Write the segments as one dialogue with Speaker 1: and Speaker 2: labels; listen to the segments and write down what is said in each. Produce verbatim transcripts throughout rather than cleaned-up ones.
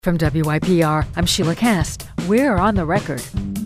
Speaker 1: From W Y P R, I'm Sheila Cast. We're on the record.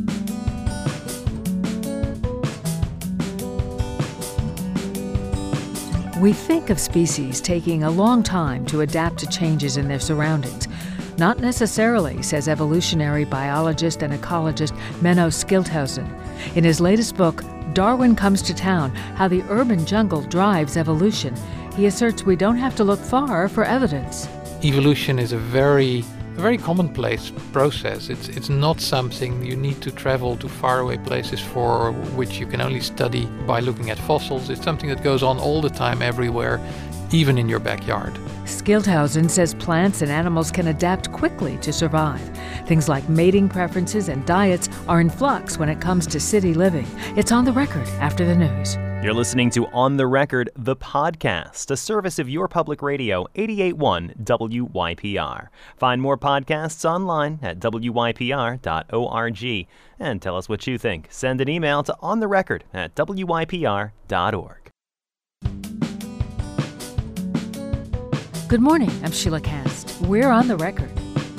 Speaker 1: We think of species taking a long time to adapt to changes in their surroundings. Not necessarily, says evolutionary biologist and ecologist Menno Schildhausen. In his latest book, Darwin Comes to Town, How the Urban Jungle Drives Evolution, he asserts we don't have to look far for evidence.
Speaker 2: Evolution is a very A very commonplace process. It's it's not something you need to travel to faraway places for, which you can only study by looking at fossils. It's something that goes on all the time, everywhere, even in your backyard.
Speaker 1: Schildhausen says plants and animals can adapt quickly to survive. Things like mating preferences and diets are in flux when it comes to city living. It's on the record after the news.
Speaker 3: You're listening to On the Record, the podcast, a service of your public radio, eighty-eight point one W Y P R. Find more podcasts online at W Y P R dot org. And tell us what you think. Send an email to ontherecord at W Y P R dot org.
Speaker 1: Good morning, I'm Sheila Cast. We're on the record.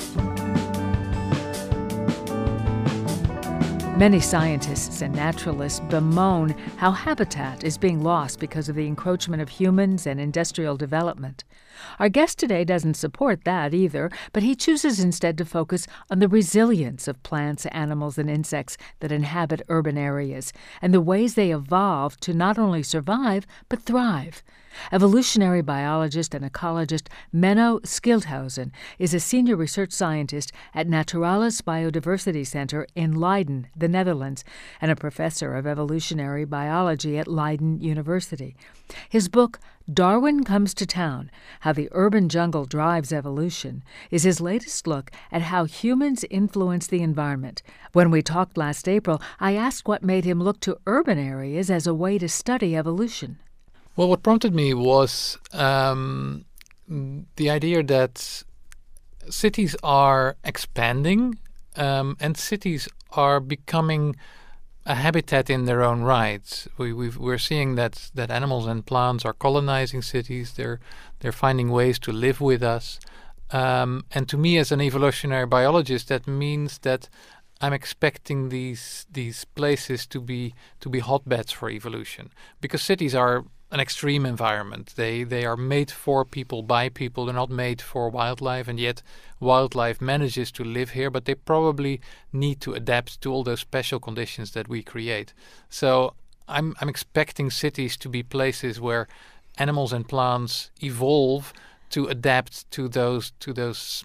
Speaker 1: Many scientists and naturalists bemoan how habitat is being lost because of the encroachment of humans and industrial development. Our guest today doesn't support that either, but he chooses instead to focus on the resilience of plants, animals, and insects that inhabit urban areas and the ways they evolve to not only survive, but thrive. Evolutionary biologist and ecologist Menno Schildhausen is a senior research scientist at Naturalis Biodiversity Center in Leiden, the Netherlands, and a professor of evolutionary biology at Leiden University. His book, Darwin Comes to Town, How the Urban Jungle Drives Evolution, is his latest look at how humans influence the environment. When we talked last April, I asked what made him look to urban areas as a way to study evolution.
Speaker 2: Well, what prompted me was um, the idea that cities are expanding um, and cities are becoming a habitat in their own right. We, we've, we're seeing that, that animals and plants are colonizing cities. They're they're finding ways to live with us. Um, and to me, as an evolutionary biologist, that means that I'm expecting these these places to be to be hotbeds for evolution, because cities are an extreme environment. They they are made for people, by people. They're not made for wildlife, and yet wildlife manages to live here, but they probably need to adapt to all those special conditions that we create. So I'm I'm expecting cities to be places where animals and plants evolve to adapt to those to those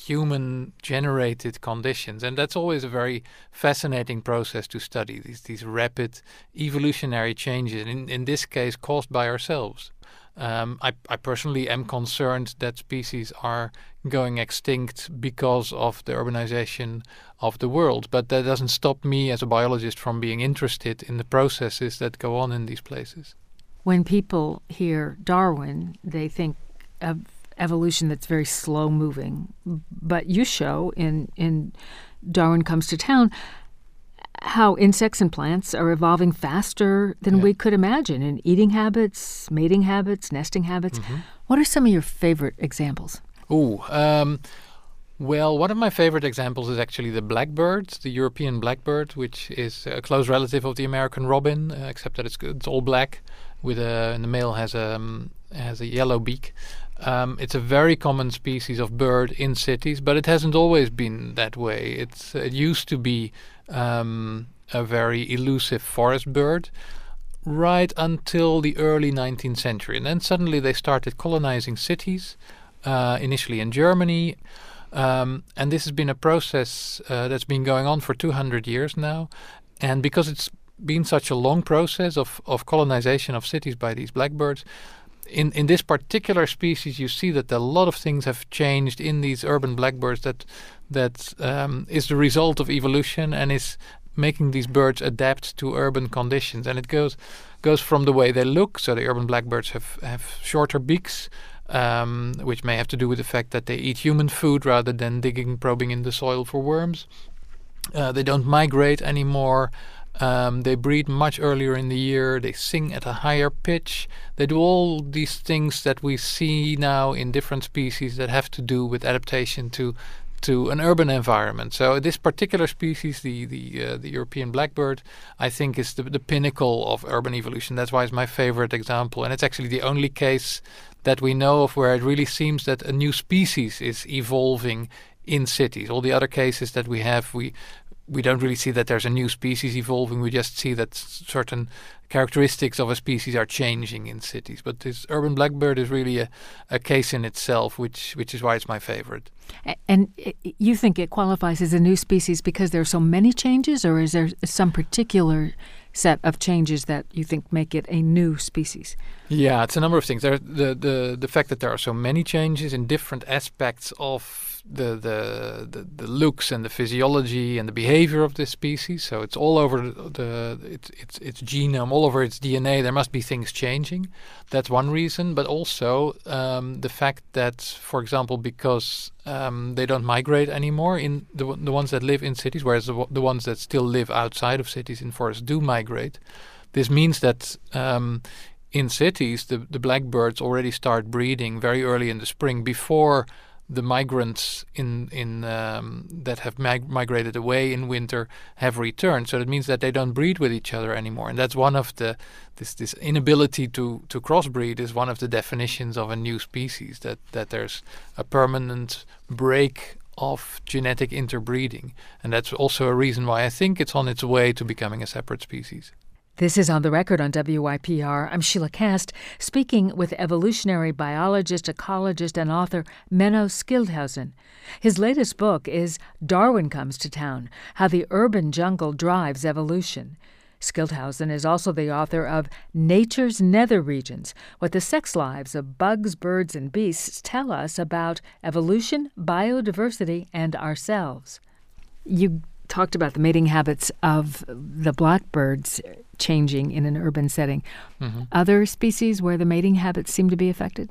Speaker 2: human generated conditions, and that's always a very fascinating process to study, these these rapid evolutionary changes, in, in this case caused by ourselves. Um, I, I personally am concerned that species are going extinct because of the urbanization of the world, but that doesn't stop me as a biologist from being interested in the processes that go on in these places.
Speaker 1: When people hear Darwin, they think of evolution that's very slow moving, but you show in in Darwin Comes to Town how insects and plants are evolving faster than
Speaker 2: yeah.
Speaker 1: we could imagine in eating habits, mating habits, nesting habits. Mm-hmm. What are some of your favorite examples?
Speaker 2: Oh, um, well, one of my favorite examples is actually the blackbird, the European blackbird, which is a close relative of the American robin, uh, except that it's it's all black, with a and the male has a um, has a yellow beak. Um, it's a very common species of bird in cities, but it hasn't always been that way. It's, it used to be um, a very elusive forest bird right until the early nineteenth century. And then suddenly they started colonizing cities, uh, initially in Germany. Um, and this has been a process uh, that's been going on for two hundred years now. And because it's been such a long process of, of colonization of cities by these blackbirds, In in this particular species, you see that a lot of things have changed in these urban blackbirds that that um, is the result of evolution and is making these birds adapt to urban conditions. And it goes goes from the way they look. So the urban blackbirds have, have shorter beaks, um, which may have to do with the fact that they eat human food rather than digging, probing in the soil for worms. Uh, they don't migrate anymore. Um, they breed much earlier in the year. They sing at a higher pitch. They do all these things that we see now in different species that have to do with adaptation to to an urban environment. So this particular species, the the uh, the European blackbird, I think is the, the pinnacle of urban evolution. That's why it's my favorite example, and it's actually the only case that we know of where it really seems that a new species is evolving in cities. All the other cases that we have, we we don't really see that there's a new species evolving. We just see that certain characteristics of a species are changing in cities. But this urban blackbird is really a, a case in itself, which which is why it's my favorite.
Speaker 1: And you think it qualifies as a new species because there are so many changes, or is there some particular set of changes that you think make it a new species?
Speaker 2: Yeah, it's a number of things. There, the the the fact that there are so many changes in different aspects of the, the the the looks and the physiology and the behavior of this species. So it's all over the, the its its its genome, all over its D N A. There must be things changing. That's one reason. But also um, the fact that, for example, because um, they don't migrate anymore in the the ones that live in cities, whereas the the ones that still live outside of cities in forests do migrate. This means that um, in cities, the the blackbirds already start breeding very early in the spring before the migrants in in um, that have mig- migrated away in winter have returned. So that means that they don't breed with each other anymore, and that's one of the this this inability to to crossbreed is one of the definitions of a new species. That that there's a permanent break of genetic interbreeding, and that's also a reason why I think it's on its way to becoming a separate species.
Speaker 1: This is On the Record on W Y P R. I'm Sheila Kast, speaking with evolutionary biologist, ecologist, and author Menno Schildhuisen. His latest book is Darwin Comes to Town, How the Urban Jungle Drives Evolution. Schildhuisen is also the author of Nature's Nether Regions, What the Sex Lives of Bugs, Birds, and Beasts Tell Us About Evolution, Biodiversity, and Ourselves. You talked about the mating habits of the blackbirds changing in an urban setting. Mm-hmm. Other species where the mating habits seem to be affected?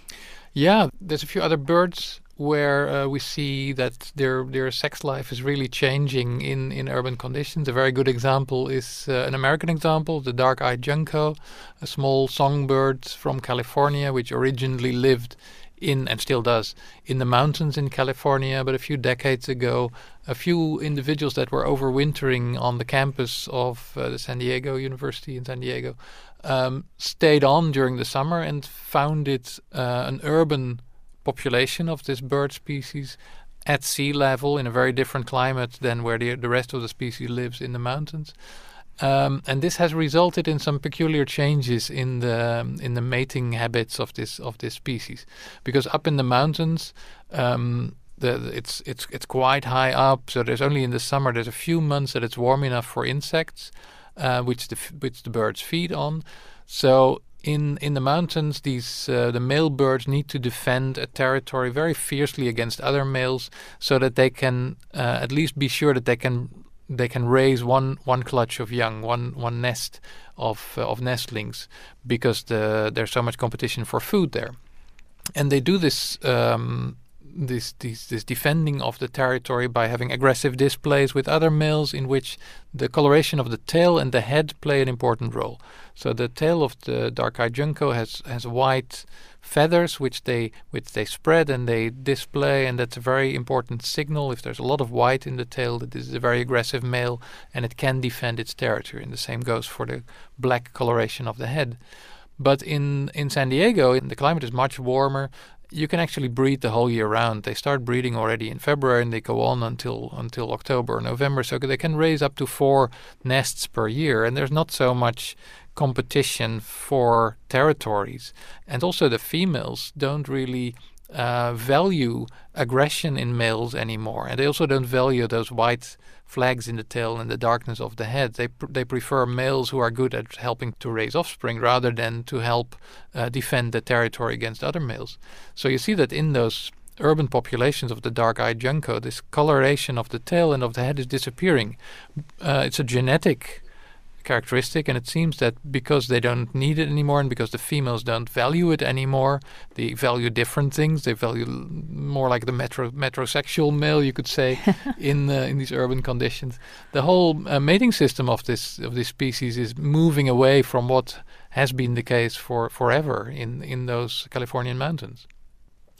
Speaker 2: Yeah, there's a few other birds where uh, we see that their their sex life is really changing in, in urban conditions. A very good example is uh, an American example, the dark-eyed junco, a small songbird from California, which originally lived in, and still does, in the mountains in California. But a few decades ago, a few individuals that were overwintering on the campus of uh, the San Diego University in San Diego um, stayed on during the summer and founded uh, an urban population of this bird species at sea level in a very different climate than where the, the rest of the species lives in the mountains. Um, and this has resulted in some peculiar changes in the um, in the mating habits of this of this species, because up in the mountains, um, the, the it's it's it's quite high up. So there's only in the summer there's a few months that it's warm enough for insects, uh, which the which the birds feed on. So in in the mountains, these uh, the male birds need to defend a territory very fiercely against other males, so that they can uh, at least be sure that they can. They can raise one one clutch of young, one one nest of uh, of nestlings, because the there's so much competition for food there, and they do this um, this, this this defending of the territory by having aggressive displays with other males, in which the coloration of the tail and the head play an important role. So the tail of the dark-eyed junco has has white feathers which they which they spread and they display, and that's a very important signal. If there's a lot of white in the tail, that this is a very aggressive male and it can defend its territory. And the same goes for the black coloration of the head. But in in San Diego, the climate is much warmer. You can actually breed the whole year round. They start breeding already in February and they go on until until October or November. So they can raise up to four nests per year, and there's not so much competition for territories. And also the females don't really uh, value aggression in males anymore, and they also don't value those white flags in the tail and the darkness of the head. They pr- they prefer males who are good at helping to raise offspring rather than to help uh, defend the territory against other males. So you see that in those urban populations of the dark-eyed junco, this coloration of the tail and of the head is disappearing. Uh, it's a genetic characteristic, and it seems that because they don't need it anymore and because the females don't value it anymore, they value different things. They value more like the metro metrosexual male, you could say, in uh, in these urban conditions. The whole uh, mating system of this of this species is moving away from what has been the case for forever in in those Californian mountains.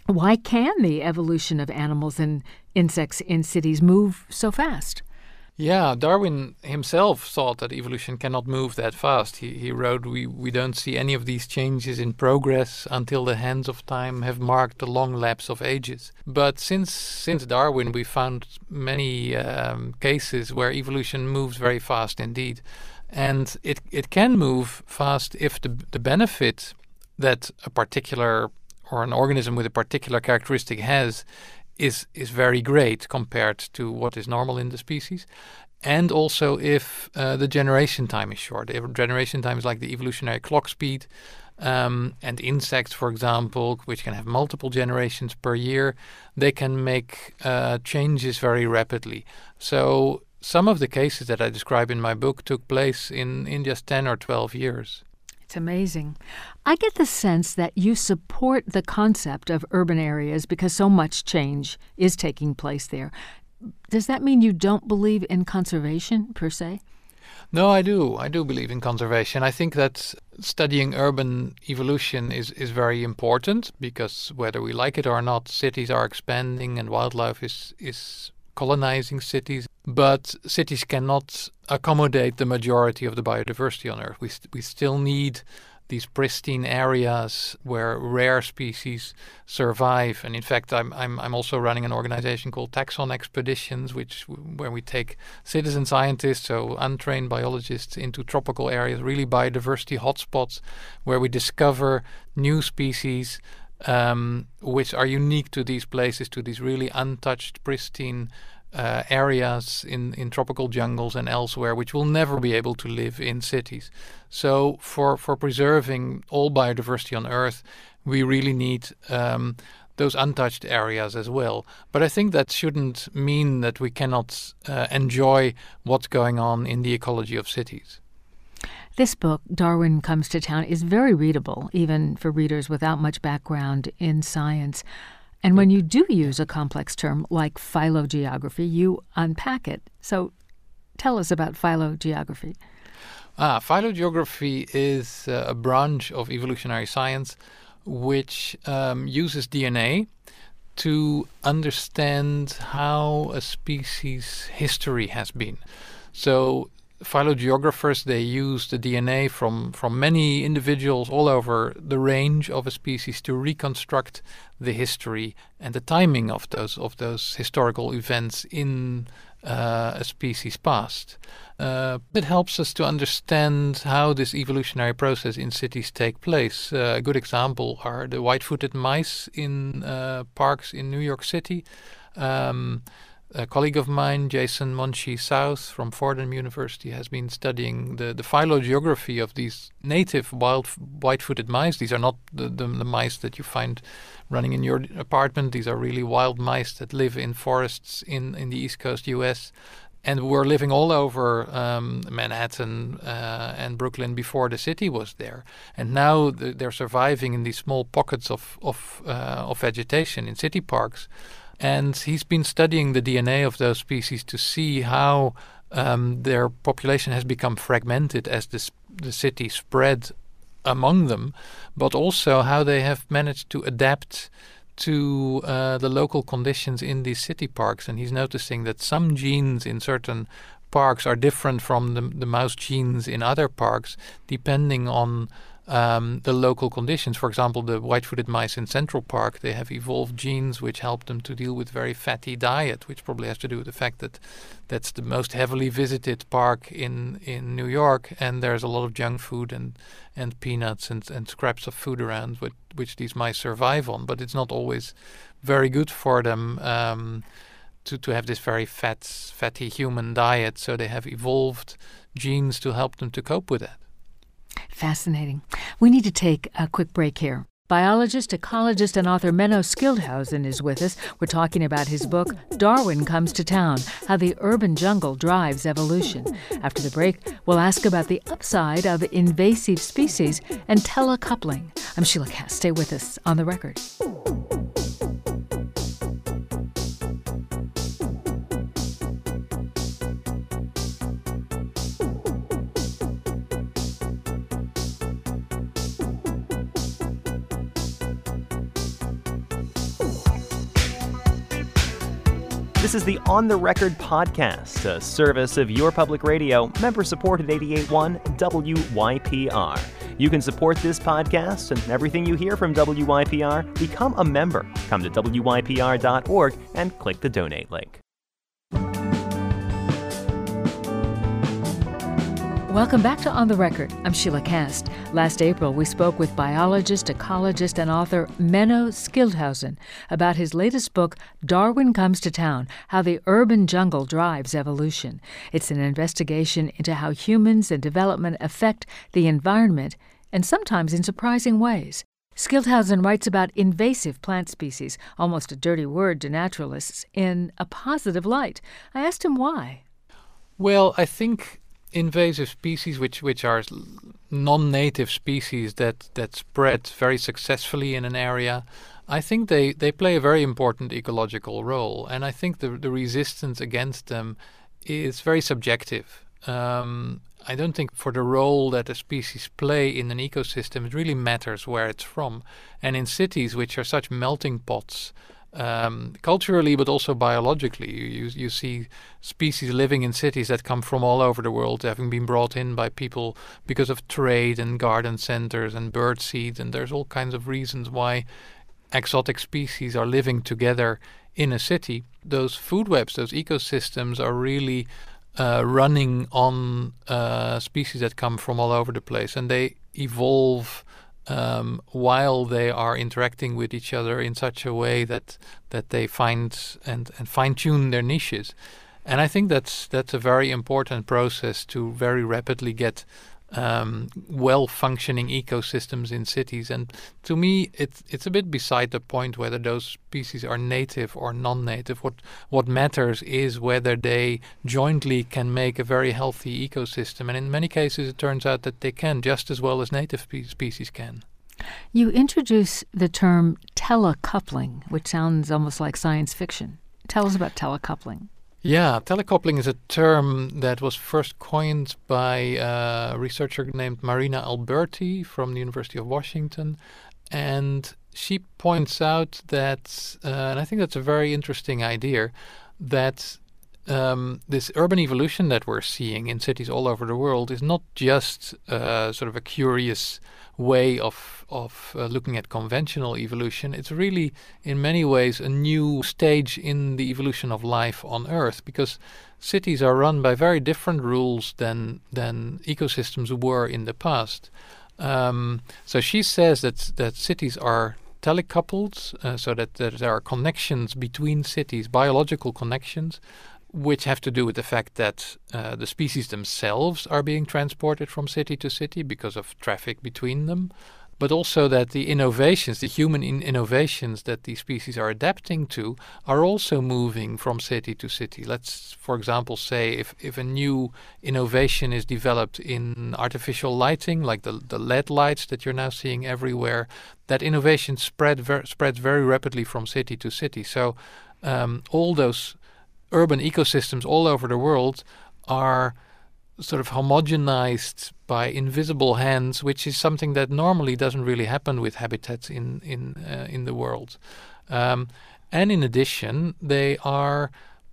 Speaker 1: Why can the evolution of animals and insects in cities move so fast?
Speaker 2: Yeah, Darwin himself thought that evolution cannot move that fast. He, he wrote, we, we don't see any of these changes in progress until the hands of time have marked the long lapse of ages. But since since Darwin, we found many um, cases where evolution moves very fast indeed. And it, it can move fast if the, the benefit that a particular or an organism with a particular characteristic has is is very great compared to what is normal in the species, and also if uh, the generation time is short. If generation time is like the evolutionary clock speed, um, and insects, for example, which can have multiple generations per year, they can make uh, changes very rapidly. So some of the cases that I describe in my book took place in, in just ten or twelve years.
Speaker 1: It's amazing. I get the sense that you support the concept of urban areas because so much change is taking place there. Does that mean you don't believe in conservation, per se?
Speaker 2: No, I do. I do believe in conservation. I think that studying urban evolution is, is very important because whether we like it or not, cities are expanding and wildlife is, is colonizing cities. But cities cannot accommodate the majority of the biodiversity on Earth. We, st- we still need these pristine areas where rare species survive. And in fact, I'm I'm I'm also running an organization called Taxon Expeditions, which where we take citizen scientists, so untrained biologists, into tropical areas, really biodiversity hotspots, where we discover new species um, which are unique to these places, to these really untouched, pristine Uh, areas in, in tropical jungles and elsewhere, which will never be able to live in cities. So for, for preserving all biodiversity on Earth, we really need um, those untouched areas as well. But I think that shouldn't mean that we cannot uh, enjoy what's going on in the ecology of cities.
Speaker 1: This book, Darwin Comes to Town, is very readable, even for readers without much background in science. And when you do use a complex term like phylogeography, you unpack it. So tell us about phylogeography.
Speaker 2: Ah, phylogeography is uh, a branch of evolutionary science which um, uses D N A to understand how a species' history has been. So phylogeographers, they use the D N A from, from many individuals all over the range of a species to reconstruct the history and the timing of those of those historical events in uh, a species' past. Uh, it helps us to understand how this evolutionary process in cities take place. Uh, a good example are the white-footed mice in uh, parks in New York City. Um, A colleague of mine, Jason Monchi South from Fordham University, has been studying the, the phylogeography of these native wild white-footed mice. These are not the, the, the mice that you find running in your apartment. These are really wild mice that live in forests in, in the East Coast U S and were living all over um, Manhattan uh, and Brooklyn before the city was there. And now th- they're surviving in these small pockets of, of, uh, of vegetation in city parks. And he's been studying the D N A of those species to see how um, their population has become fragmented as the, the city spread among them, but also how they have managed to adapt to uh, the local conditions in these city parks. And he's noticing that some genes in certain parks are different from the, the mouse genes in other parks, depending on Um, the local conditions. For example, the white-footed mice in Central Park, they have evolved genes which help them to deal with very fatty diet, which probably has to do with the fact that that's the most heavily visited park in, in New York, and there's a lot of junk food and, and peanuts and, and scraps of food around with, which these mice survive on. But it's not always very good for them um, to, to have this very fat, fatty human diet, so they have evolved genes to help them to cope with that.
Speaker 1: Fascinating. We need to take a quick break here. Biologist, ecologist, and author Menno Schildhuisen is with us. We're talking about his book, Darwin Comes to Town, How the Urban Jungle Drives Evolution. After the break, we'll ask about the upside of invasive species and telecoupling. I'm Sheila Cass. Stay with us on The Record.
Speaker 3: This is the On the Record podcast, a service of your public radio, member-supported eighty-eight point one W Y P R. You can support this podcast and everything you hear from W Y P R. Become a member. Come to W Y P R dot org and click the donate link.
Speaker 1: Welcome back to On the Record. I'm Sheila Kast. Last April, we spoke with biologist, ecologist, and author Menno Schildhuisen about his latest book, Darwin Comes to Town, How the Urban Jungle Drives Evolution. It's an investigation into how humans and development affect the environment, and sometimes in surprising ways. Schildhuisen writes about invasive plant species, almost a dirty word to naturalists, in a positive light. I asked him why.
Speaker 2: Well, I think invasive species, which which are non-native species that, that spread very successfully in an area, I think they, they play a very important ecological role. And I think the, the resistance against them is very subjective. Um, I don't think for the role that a species play in an ecosystem, it really matters where it's from. And in cities, which are such melting pots, Um, culturally, but also biologically, you, you you see species living in cities that come from all over the world, having been brought in by people because of trade and garden centers and bird seed, and there's all kinds of reasons why exotic species are living together in a city. Those food webs, those ecosystems are really uh, running on uh, species that come from all over the place, and they evolve Um, while they are interacting with each other in such a way that that they find and, and fine-tune their niches. And I think that's that's a very important process to very rapidly get um, well-functioning ecosystems in cities. And to me, it's it's a bit beside the point whether those species are native or non-native. What what matters is whether they jointly can make a very healthy ecosystem. And in many cases, it turns out that they can just as well as native spe- species can.
Speaker 1: You introduce the term telecoupling, which sounds almost like science fiction. Tell us about telecoupling.
Speaker 2: Yeah, telecoupling is a term that was first coined by a researcher named Marina Alberti from the University of Washington. And she points out that, uh, and I think that's a very interesting idea, that um, this urban evolution that we're seeing in cities all over the world is not just uh, sort of a curious way of of uh, looking at conventional evolution. It's really, in many ways, a new stage in the evolution of life on Earth, because cities are run by very different rules than than ecosystems were in the past. Um, so she says that that cities are telecoupled, uh, so that, that there are connections between cities, biological connections, which have to do with the fact that uh, the species themselves are being transported from city to city because of traffic between them, but also that the innovations, the human in- innovations that these species are adapting to are also moving from city to city. Let's, for example, say if, if a new innovation is developed in artificial lighting, like the, the L E D lights that you're now seeing everywhere, that innovation spread ver- spreads very rapidly from city to city. So um, all those urban ecosystems all over the world are sort of homogenized by invisible hands, which is something that normally doesn't really happen with habitats in in uh, in the world. Um, and in addition, they are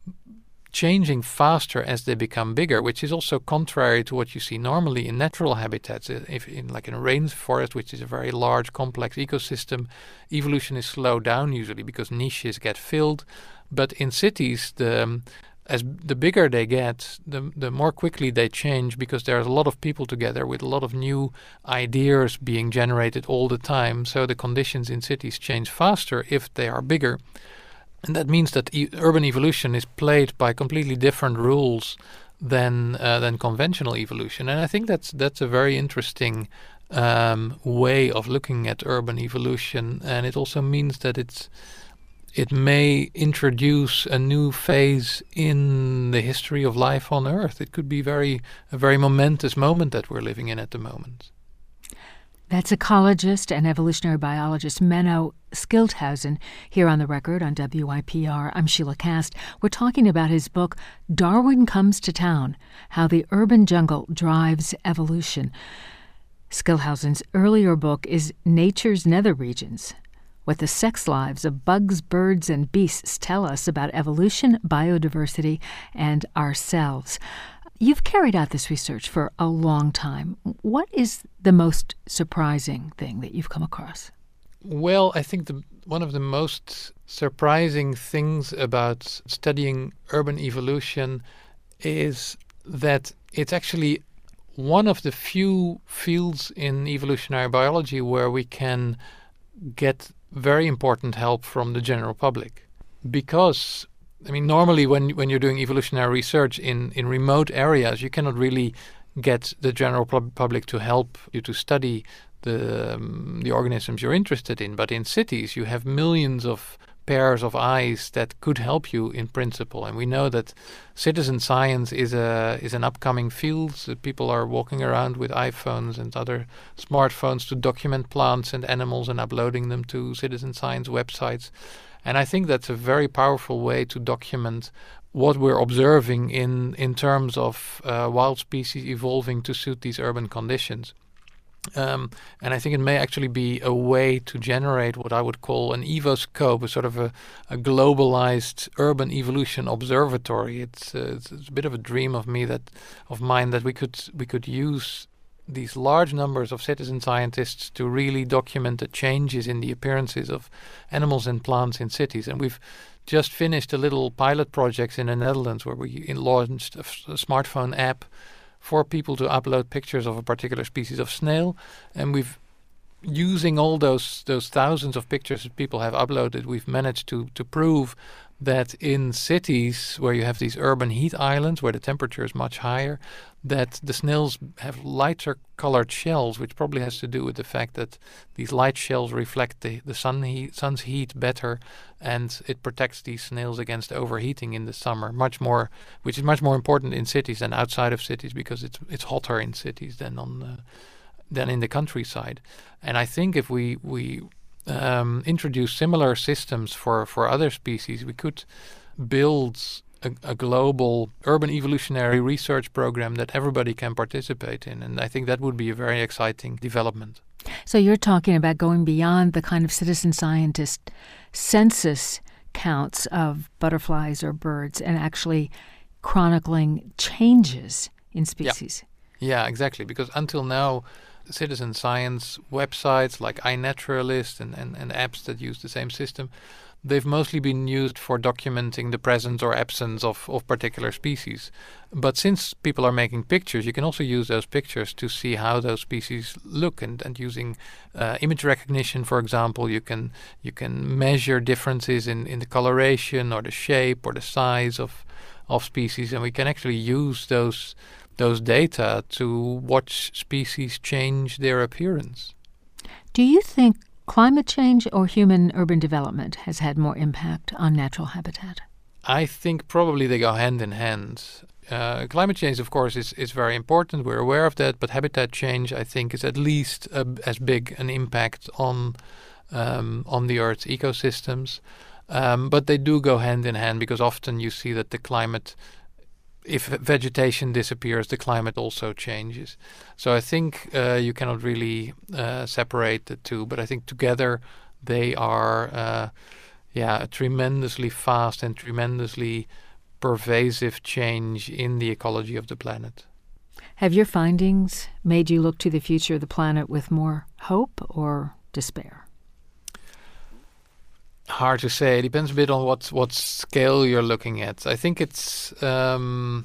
Speaker 2: changing faster as they become bigger, which is also contrary to what you see normally in natural habitats. If in like in a rainforest, which is a very large, complex ecosystem, evolution is slowed down usually because niches get filled. But in cities, the um, as the bigger they get, the the more quickly they change, because there's a lot of people together with a lot of new ideas being generated all the time. So the conditions in cities change faster if they are bigger. And that means that e- urban evolution is played by completely different rules than uh, than conventional evolution. And I think that's that's a very interesting um, way of looking at urban evolution. And it also means that it's it may introduce a new phase in the history of life on Earth. It could be very a very momentous moment that we're living in at the moment.
Speaker 1: That's ecologist and evolutionary biologist Menno Schildhuisen here on The Record on W I P R. I'm Sheila Kast. We're talking about his book, Darwin Comes to Town, How the Urban Jungle Drives Evolution. Schildhuisen's earlier book is Nature's Nether Regions. what the sex lives of bugs, birds, and beasts tell us about evolution, biodiversity, and ourselves. You've carried out this research for a long time. What is the most surprising thing that you've come across?
Speaker 2: Well, I think the, one of the most surprising things about studying urban evolution is that it's actually one of the few fields in evolutionary biology where we can get very important help from the general public. Because, I mean, normally when when you're doing evolutionary research in, in remote areas, you cannot really get the general pub- public to help you to study the um, the organisms you're interested in. But in cities, you have millions of pairs of eyes that could help you in principle. And we know that citizen science is a is an upcoming field. So people are walking around with iPhones and other smartphones to document plants and animals and uploading them to citizen science websites. And I think that's a very powerful way to document what we're observing in, in terms of uh, wild species evolving to suit these urban conditions. Um, and I think it may actually be a way to generate what I would call an evoscope, a sort of a, a globalized urban evolution observatory. It's, uh, it's it's a bit of a dream of me that of mine that we could we could use these large numbers of citizen scientists to really document the changes in the appearances of animals and plants in cities. And we've just finished a little pilot project in the Netherlands where we launched a, a smartphone app for people to upload pictures of a particular species of snail. And we've, using all those those thousands of pictures that people have uploaded, we've managed to to prove that in cities where you have these urban heat islands where the temperature is much higher, that the snails have lighter colored shells, which probably has to do with the fact that these light shells reflect the, the sun heat, sun's heat better, and it protects these snails against overheating in the summer, much more, which is much more important in cities than outside of cities because it's it's hotter in cities than on the, than in the countryside. And I think if we we um, introduce similar systems for, for other species, we could build a, a global urban evolutionary research program that everybody can participate in. And I think that would be a very exciting development.
Speaker 1: So you're talking about going beyond the kind of citizen scientist census counts of butterflies or birds and actually chronicling changes in species.
Speaker 2: Yeah, yeah, exactly. Because until now, citizen science websites like iNaturalist and, and, and apps that use the same system, they've mostly been used for documenting the presence or absence of, of particular species. But since people are making pictures, you can also use those pictures to see how those species look. And, and using uh, image recognition, for example, you can you can measure differences in, in the coloration or the shape or the size of of species, and we can actually use those those data to watch species change their appearance.
Speaker 1: Do you think climate change or human urban development has had more impact on natural habitat?
Speaker 2: I think probably they go hand in hand. Uh, climate change, of course, is, is very important. We're aware of that. But habitat change, I think, is at least a, as big an impact on um, on the Earth's ecosystems. Um, but they do go hand in hand because often you see that the climate, if vegetation disappears, the climate also changes. So I think uh, you cannot really uh, separate the two, but I think together they are, uh, yeah, a tremendously fast and tremendously pervasive change in the ecology of the planet.
Speaker 1: Have your findings made you look to the future of the planet with more hope or despair?
Speaker 2: Hard to say. It depends a bit on what what scale you're looking at. I think it's um,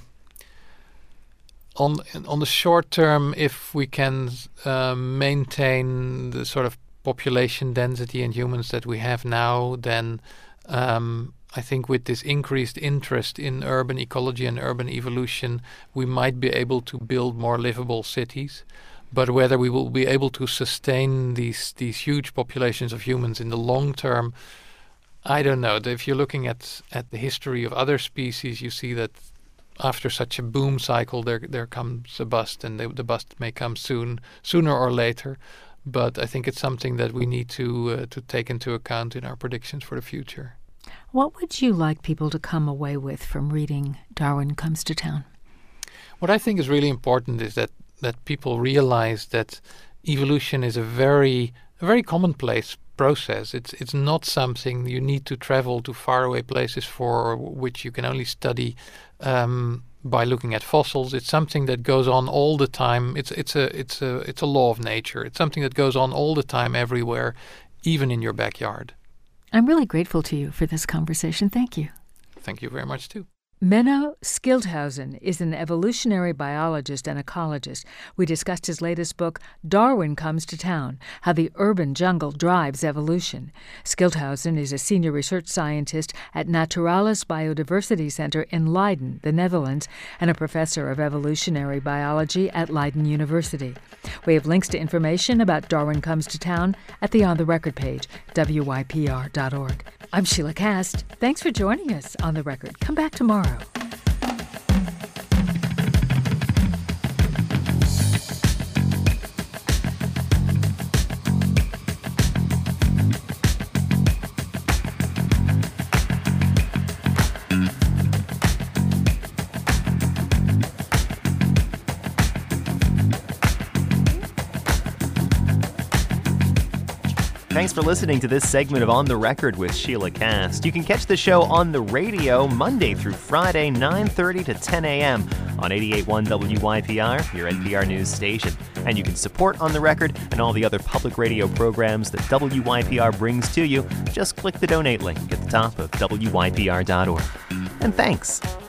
Speaker 2: on on the short term, if we can um, maintain the sort of population density in humans that we have now, then um, I think with this increased interest in urban ecology and urban evolution, we might be able to build more livable cities. But whether we will be able to sustain these these huge populations of humans in the long term, I don't know. If you're looking at, at the history of other species, you see that after such a boom cycle, there there comes a bust, and the, the bust may come soon, sooner or later. But I think it's something that we need to uh, to take into account in our predictions for the future.
Speaker 1: What would you like people to come away with from reading Darwin Comes to Town?
Speaker 2: What I think is really important is that, that people realize that evolution is a very a very commonplace process. It's it's not something you need to travel to faraway places for, which you can only study um, by looking at fossils. It's something that goes on all the time. It's it's a it's a it's a law of nature. It's something that goes on all the time, everywhere, even in your backyard.
Speaker 1: I'm really grateful to you for this conversation. Thank you.
Speaker 2: Thank you very much too.
Speaker 1: Menno Schildhuisen is an evolutionary biologist and ecologist. We discussed his latest book, Darwin Comes to Town, How the Urban Jungle Drives Evolution. Schildhuisen is a senior research scientist at Naturalis Biodiversity Center in Leiden, the Netherlands, and a professor of evolutionary biology at Leiden University. We have links to information about Darwin Comes to Town at the On the Record page, W Y P R dot org. I'm Sheila Kast. Thanks for joining us on The Record. Come back tomorrow.
Speaker 3: Thanks for listening to this segment of On the Record with Sheila Kast. You can catch the show on the radio Monday through Friday, nine thirty to ten a.m. on eighty-eight point one W Y P R, your N P R news station. And you can support On the Record and all the other public radio programs that W Y P R brings to you. Just click the donate link at the top of W Y P R dot org. And thanks.